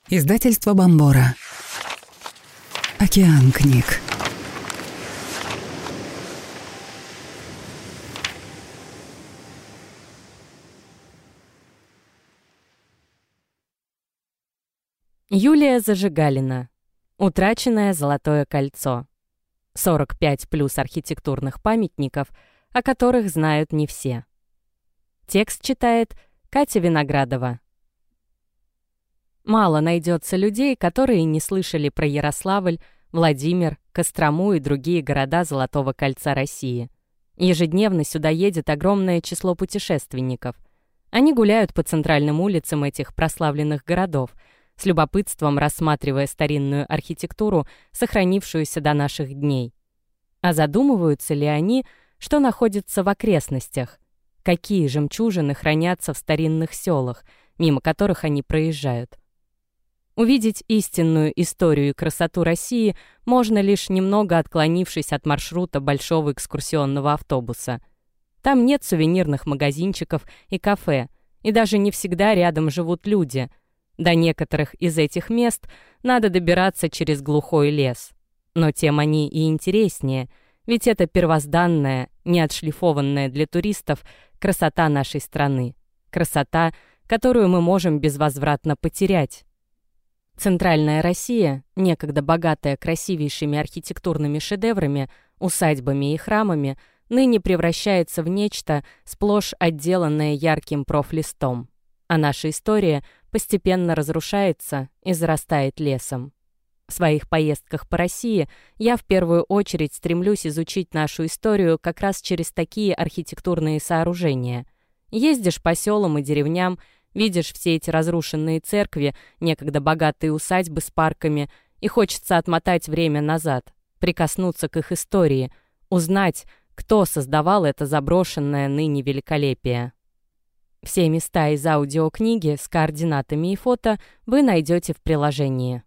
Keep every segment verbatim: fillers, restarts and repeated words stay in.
Издательство Бомбора. Океан книг. Юлия Зажигалина. Утраченное золотое кольцо. сорок пять плюс архитектурных памятников, о которых знают не все. Текст читает Катя Виноградова. Мало найдется людей, которые не слышали про Ярославль, Владимир, Кострому и другие города Золотого кольца России. Ежедневно сюда едет огромное число путешественников. Они гуляют по центральным улицам этих прославленных городов, с любопытством рассматривая старинную архитектуру, сохранившуюся до наших дней. А задумываются ли они, что находится в окрестностях? Какие жемчужины хранятся в старинных селах, мимо которых они проезжают? Увидеть истинную историю и красоту России можно лишь немного отклонившись от маршрута большого экскурсионного автобуса. Там нет сувенирных магазинчиков и кафе, и даже не всегда рядом живут люди. До некоторых из этих мест надо добираться через глухой лес. Но тем они и интереснее, ведь это первозданная, неотшлифованная для туристов красота нашей страны. Красота, которую мы можем безвозвратно потерять. Центральная Россия, некогда богатая красивейшими архитектурными шедеврами, усадьбами и храмами, ныне превращается в нечто, сплошь отделанное ярким профлистом. А наша история постепенно разрушается и зарастает лесом. В своих поездках по России я в первую очередь стремлюсь изучить нашу историю как раз через такие архитектурные сооружения. Ездишь по селам и деревням, видишь все эти разрушенные церкви, некогда богатые усадьбы с парками, и хочется отмотать время назад, прикоснуться к их истории, узнать, кто создавал это заброшенное ныне великолепие. Все места из аудиокниги с координатами и фото вы найдете в приложении.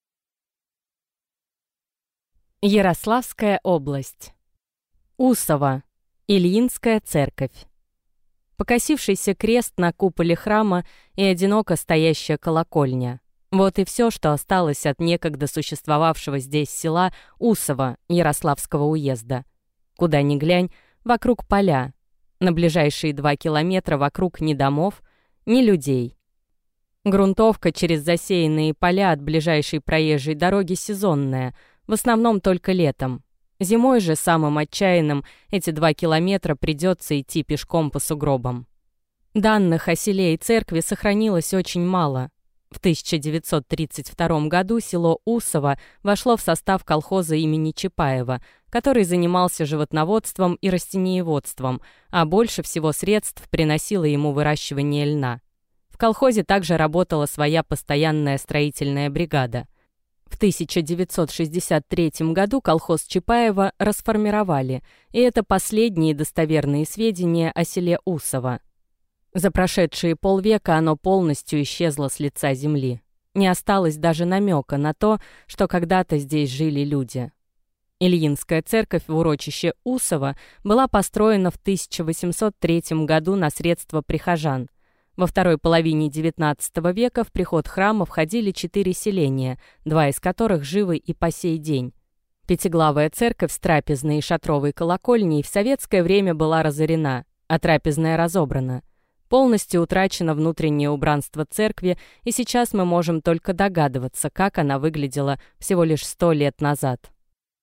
Ярославская область. Усово. Ильинская церковь. Покосившийся крест на куполе храма и одиноко стоящая колокольня. Вот и все, что осталось от некогда существовавшего здесь села Усово Ярославского уезда. Куда ни глянь, вокруг поля. На ближайшие два километра вокруг ни домов, ни людей. Грунтовка через засеянные поля от ближайшей проезжей дороги сезонная, в основном только летом. Зимой же самым отчаянным эти два километра придется идти пешком по сугробам. Данных о селе и церкви сохранилось очень мало. В тысяча девятьсот тридцать втором году село Усово вошло в состав колхоза имени Чапаева, который занимался животноводством и растениеводством, а больше всего средств приносило ему выращивание льна. В колхозе также работала своя постоянная строительная бригада. В тысяча девятьсот шестьдесят третьем году колхоз Чапаева расформировали, и это последние достоверные сведения о селе Усово. За прошедшие полвека оно полностью исчезло с лица земли. Не осталось даже намека на то, что когда-то здесь жили люди. Ильинская церковь в урочище Усово была построена в тысяча восемьсот третьем году на средства прихожан. Во второй половине девятнадцатого века в приход храма входили четыре селения, два из которых живы и по сей день. Пятиглавая церковь с трапезной и шатровой колокольней в советское время была разорена, а трапезная разобрана. Полностью утрачено внутреннее убранство церкви, и сейчас мы можем только догадываться, как она выглядела всего лишь сто лет назад.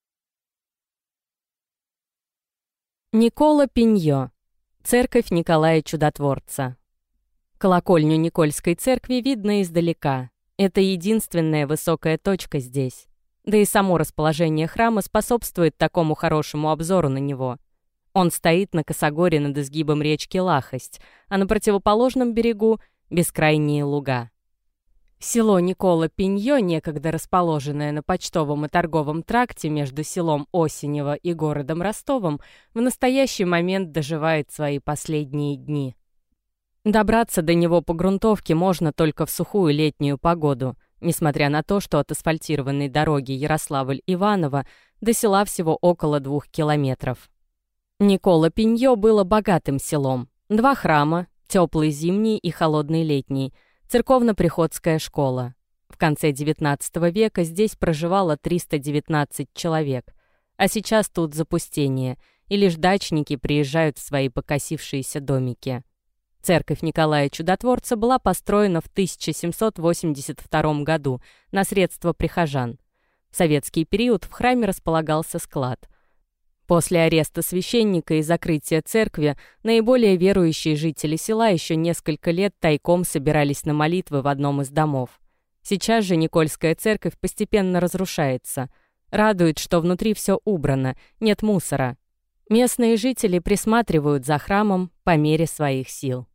Никола Пиньо. Церковь Николая Чудотворца. Колокольню Никольской церкви видно издалека. Это единственная высокая точка здесь. Да и само расположение храма способствует такому хорошему обзору на него. Он стоит на косогоре над изгибом речки Лахость, а на противоположном берегу — бескрайние луга. Село Никола Пиньо, некогда расположенное на почтовом и торговом тракте между селом Осенево и городом Ростовом, в настоящий момент доживает свои последние дни. Добраться до него по грунтовке можно только в сухую летнюю погоду, несмотря на то, что от асфальтированной дороги Ярославль-Иваново до села всего около двух километров. Никола Пиньо было богатым селом. Два храма, теплый зимний и холодный летний, церковно-приходская школа. В конце девятнадцатого века здесь проживало триста девятнадцать человек, а сейчас тут запустение, и лишь дачники приезжают в свои покосившиеся домики. Церковь Николая Чудотворца была построена в тысяча семьсот восемьдесят втором году на средства прихожан. В советский период в храме располагался склад. После ареста священника и закрытия церкви наиболее верующие жители села еще несколько лет тайком собирались на молитвы в одном из домов. Сейчас же Никольская церковь постепенно разрушается. Радует, что внутри все убрано, нет мусора. Местные жители присматривают за храмом по мере своих сил.